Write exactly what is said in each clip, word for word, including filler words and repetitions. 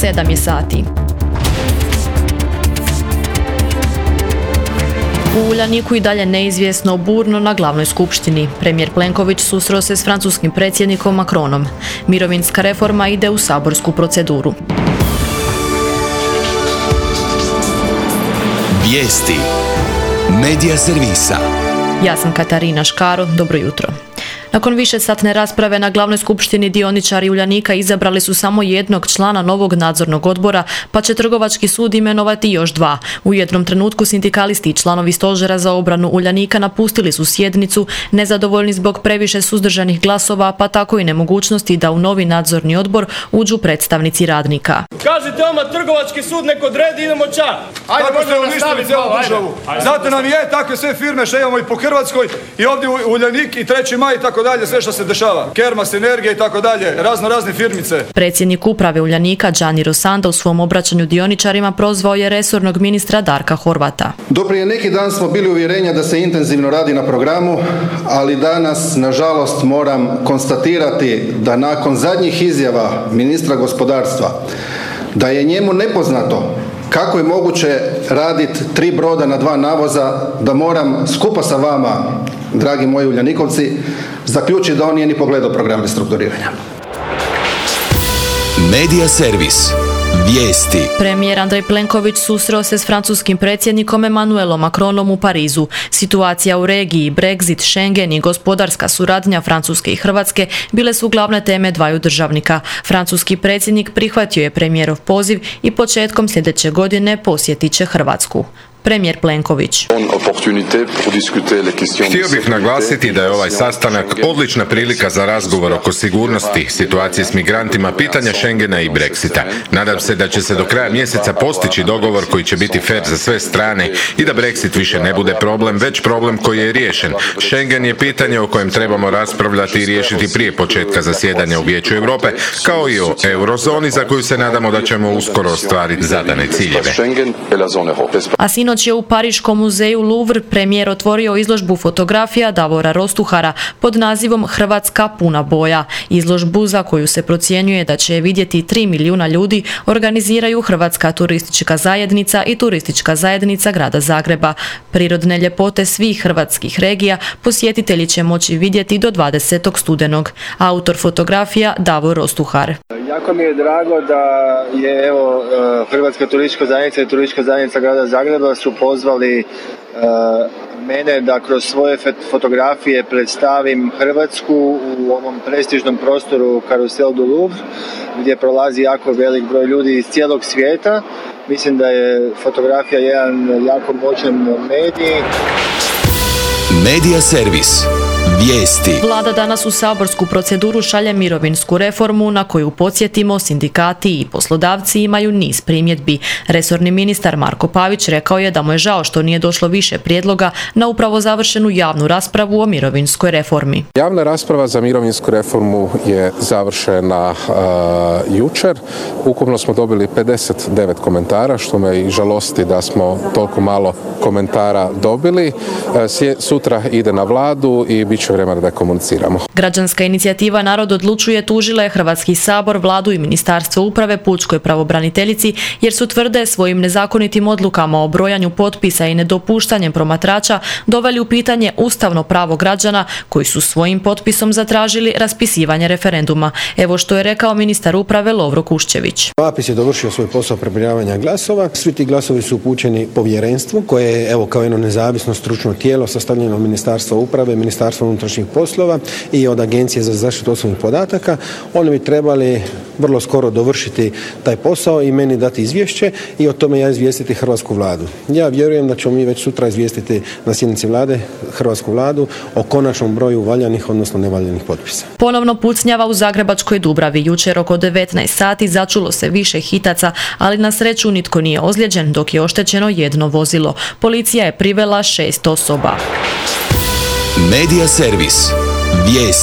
sedam je sati. U Uljaniku i dalje neizvjesno burno na glavnoj skupštini. Premijer Plenković susreo se s francuskim predsjednikom Macronom. Mirovinska reforma ide u saborsku proceduru. Vijesti. Medija servisa. Ja sam Katarina Škaro, dobro jutro. Nakon višesatne rasprave na glavnoj skupštini dioničari Uljanika izabrali su samo jednog člana novog nadzornog odbora, pa će Trgovački sud imenovati još dva. U jednom trenutku sindikalisti i članovi stožera za obranu Uljanika napustili su sjednicu, nezadovoljni zbog previše suzdržanih glasova, pa tako i nemogućnosti da u novi nadzorni odbor uđu predstavnici radnika. Kažite oma Trgovački sud nek odredi, idemo ča. Ajde, možemo uništiti cijelu državu. Zato nam je takve sve firme što imamo i po Hrvatskoj i ovdje u Uljanik i treći maj i tako dalje, sve što se dešava. Kermas, Energija i tako dalje, razno razne firmice. Predsjednik uprave Uljanika Gianni Rossanda u svom obraćanju dioničarima prozvao je resornog ministra Darka Horvata. Do prije neki dan smo bili uvjerenja da se intenzivno radi na programu, ali danas, nažalost, moram konstatirati da nakon zadnjih izjava ministra gospodarstva, da je njemu nepoznato kako je moguće raditi tri broda na dva navoza, da moram skupa sa vama, dragi moji Uljanikovci, zaključiti da on nije ni pogledao program restrukturiranja. Medija servis. Vijesti. Premijer Andrej Plenković susreo se s francuskim predsjednikom Emmanuelom Macronom u Parizu. Situacija u regiji, Brexit, Schengen i gospodarska suradnja Francuske i Hrvatske bile su glavne teme dvaju državnika. Francuski predsjednik prihvatio je premijerov poziv i početkom sljedeće godine posjetit će Hrvatsku. Premijer Plenković. Htio bih naglasiti da je ovaj sastanak odlična prilika za razgovor oko sigurnosti, situacije s migrantima, pitanja Schengena i Brexita. Nadam se da će se do kraja mjeseca postići dogovor koji će biti fer za sve strane i da Brexit više ne bude problem, već problem koji je riješen. Schengen je pitanje o kojem trebamo raspravljati i riješiti prije početka zasjedanja u Vijeću Europe, kao i o eurozoni za koju se nadamo da ćemo uskoro ostvariti zadane ciljeve. A sinoć je u Pariškom muzeju Louvre premijer otvorio izložbu fotografija Davora Rostuhara pod nazivom Hrvatska puna boja. Izložbu, za koju se procjenjuje da će vidjeti tri milijuna ljudi, organiziraju Hrvatska turistička zajednica i Turistička zajednica grada Zagreba. Prirodne ljepote svih hrvatskih regija posjetitelji će moći vidjeti do dvadesetog studenog. Autor fotografija Davor Rostuhar. Jako mi je drago da je evo Hrvatska turistička zajednica i Turistička zajednica grada Zagreba su pozvali uh, mene da kroz svoje fotografije predstavim Hrvatsku u ovom prestižnom prostoru Carrousel du Louvre, gdje prolazi jako velik broj ljudi iz cijelog svijeta. Mislim da je fotografija jedan jako moćan medij. Medija servis. Vijesti. Vlada danas u saborsku proceduru šalje mirovinsku reformu na koju, podsjetimo, sindikati i poslodavci imaju niz primjedbi. Resorni ministar Marko Pavić rekao je da mu je žao što nije došlo više prijedloga na upravo završenu javnu raspravu o mirovinskoj reformi. Javna rasprava za mirovinsku reformu je završena uh, jučer. Ukupno smo dobili pedeset devet komentara, što me i žalosti da smo toliko malo komentara dobili. Uh, sutra ide na vladu i bit će vremena da komuniciramo. Građanska inicijativa Narod odlučuje tužila je Hrvatski sabor, vladu i Ministarstvo uprave pučkoj pravobraniteljici jer su, tvrde, svojim nezakonitim odlukama o brojanju potpisa i nedopuštanjem promatrača doveli u pitanje ustavno pravo građana koji su svojim potpisom zatražili raspisivanje referenduma. Evo što je rekao ministar uprave Lovro Kuščević. APIS je dovršio svoj posao prebrojavanja glasova. Svi ti glasovi su upućeni povjerenstvu koje je, evo, kao jedno nezavisno stručno tijelo sastavljeno od Ministarstva uprave, Ministarstva unutrašnjih poslova i od Agencije za zaštitu osobnih podataka. Oni bi trebali vrlo skoro dovršiti taj posao i meni dati izvješće i o tome ja izvijestiti Hrvatsku vladu. Ja vjerujem da ćemo mi već sutra izvijestiti na sjednici vlade Hrvatsku vladu o konačnom broju valjanih, odnosno nevaljanih potpisa. Ponovno pucnjava u Zagrebačkoj Dubravi. Jučer oko devetnaest sati začulo se više hitaca, ali na sreću nitko nije ozlijeđen, dok je oštećeno jedno vozilo. Policija je privela šest osoba. Medija servis. Vijesti.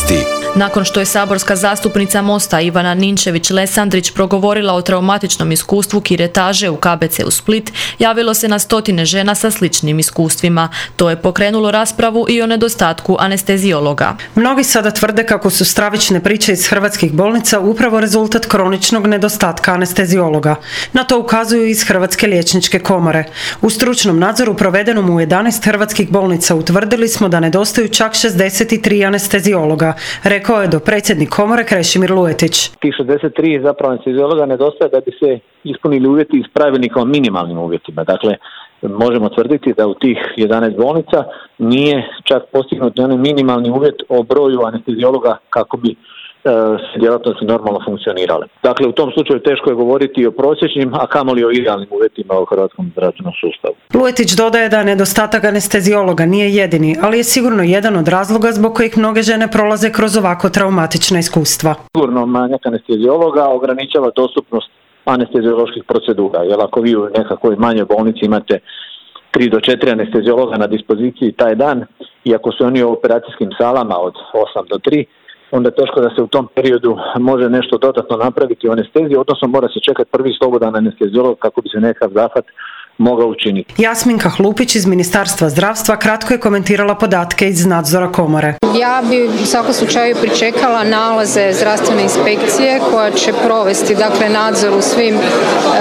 Nakon što je saborska zastupnica Mosta Ivana Ninčević-Lesandrić progovorila o traumatičnom iskustvu kiretaže u K B C u Split, javilo se na stotine žena sa sličnim iskustvima. To je pokrenulo raspravu i o nedostatku anesteziologa. Mnogi sada tvrde kako su stravične priče iz hrvatskih bolnica upravo rezultat kroničnog nedostatka anesteziologa. Na to ukazuju iz Hrvatske liječničke komore. U stručnom nadzoru provedenom u jedanaest hrvatskih bolnica utvrdili smo da nedostaju čak šezdeset tri anesteziologa, rekao je dopredsjednik komore Krešimir Luetić. Tih šezdeset tri zapravo anesteziologa nedostaje da bi se ispunili uvjeti iz pravilnika o minimalnim uvjetima. Dakle, možemo tvrditi da u tih jedanaest bolnica nije čak postignut onaj minimalni uvjet o broju anesteziologa kako bi se djelatnosti normalno funkcionirale. Dakle, u tom slučaju teško je govoriti o prosječnim, a kamoli o idealnim uvjetima u hrvatskom zdravstvenom sustavu. Luetić dodaje da nedostatak anesteziologa nije jedini, ali je sigurno jedan od razloga zbog kojih mnoge žene prolaze kroz ovako traumatična iskustva. Sigurno manjak anesteziologa ograničava dostupnost anestezioloških procedura, jer ako vi u nekakvoj manjoj bolnici imate tri do četiri anesteziologa na dispoziciji taj dan, i ako su oni u operacijskim salama od osam do tri, onda je teško da se u tom periodu može nešto dodatno napraviti u anesteziji, odnosno mora se čekati prvi slobodan anesteziolog kako bi se nekakav zahvat mogao učiniti. Jasminka Hlupić iz Ministarstva zdravstva kratko je komentirala podatke iz nadzora komore. Ja bi u svakom slučaju pričekala nalaze zdravstvene inspekcije koja će provesti dakle nadzor u svim e,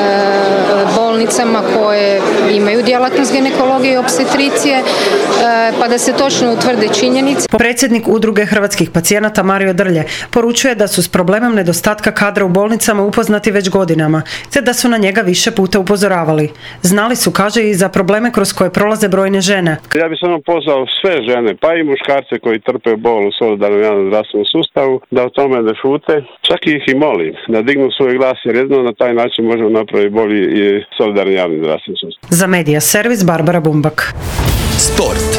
bolnicama koje imaju djelatnost ginekologije i opstetricije, e, pa da se točno utvrde činjenice. Predsjednik Udruge hrvatskih pacijenata Mario Drlje poručuje da su s problemom nedostatka kadra u bolnicama upoznati već godinama, te da su na njega više puta upozoravali. Znali su, kaže, i za probleme kroz koje prolaze brojne žene. Ja bih samo pozvao sve žene, pa i muškarce koji trpe bol u solidarnom javnom zdravstvenom sustavu, da o tome ne šute, čak ih i molim da dignu svoj glas, jer jedino na taj način možemo napraviti bolji i solidarni javni zdravstveni sustav. Za Medija servis Barbara Bumbak. Sport.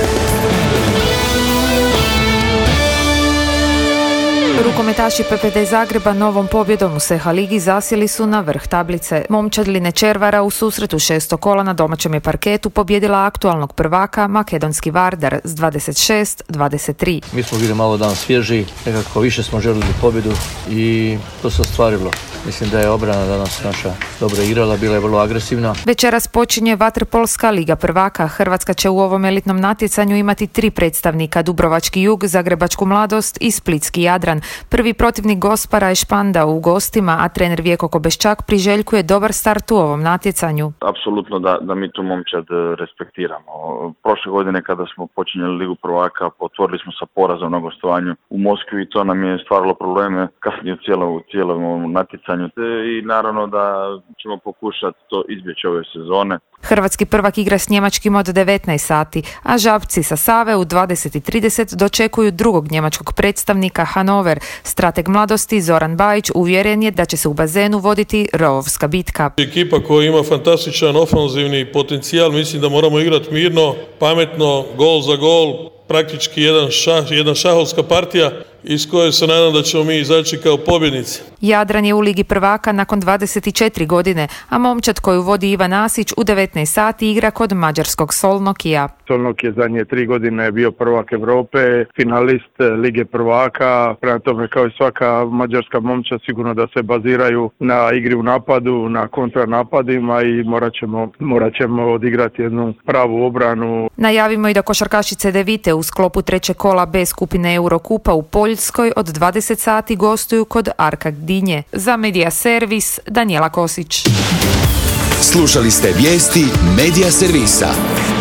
Rukometaši P P D Zagreba novom pobjedom u S H ligi zasjeli su na vrh tablice. Momčadline Červara u susretu šestog kola na domaćem je parketu pobjedila aktualnog prvaka makedonski Vardar s dvadeset šest dvadeset tri. Mi smo bili malo dan svježi, nekako više smo želili pobjedu i to se ostvarilo. Mislim da je obrana danas naša dobro igrala, bila je vrlo agresivna. Večeras počinje vaterpolska liga prvaka. Hrvatska će u ovom elitnom natjecanju imati tri predstavnika: Dubrovački Jug, Zagrebačku Mladost i Splitski Jadran. Prvi protivnik Gospara je Španda u gostima, a trener Vjeko Kobeščak priželjkuje dobar start u ovom natjecanju. Apsolutno da, da mi tu momčad respektiramo. Prošle godine kada smo počinjeli ligu prvaka, otvorili smo sa porazom na gostovanju u Moskvi i to nam je stvaralo probleme kasnije u cijelom, cijelom natjecanju. I naravno da ćemo pokušati to izbjeći ove sezone. Hrvatski prvak igra s njemačkim od devetnaest sati, a Žabci sa Save u dvadeset i trideset dočekuju drugog njemačkog predstavnika Hanover. Strateg Mladosti Zoran Bajić uvjeren je da će se u bazenu voditi rovovska bitka. Ekipa koja ima fantastičan ofanzivni potencijal, mislim da moramo igrati mirno, pametno, gol za gol, praktički jedan šah, jedna šahovska partija iz koje se nadam da ćemo mi izaći kao pobjednici. Jadran je u ligi prvaka nakon dvadeset četiri godine, a momčad koju vodi Ivan Asić u devetnaest sati igra kod mađarskog Solnokija. Solnok je zadnje tri godine bio prvak Europe, finalist lige prvaka, prema tome kao i svaka mađarska momčad sigurno da se baziraju na igri u napadu, na kontranapadima i morat ćemo, morat ćemo odigrati jednu pravu obranu. Najavimo i da košarkašice Devite u sklopu trećeg kola B skupine Eurokupa u Poljskoj od dvadeset sati gostuju kod Arka Gdinje. Za Medija servis Danijela Kosić. Slušali ste vijesti Medija servisa.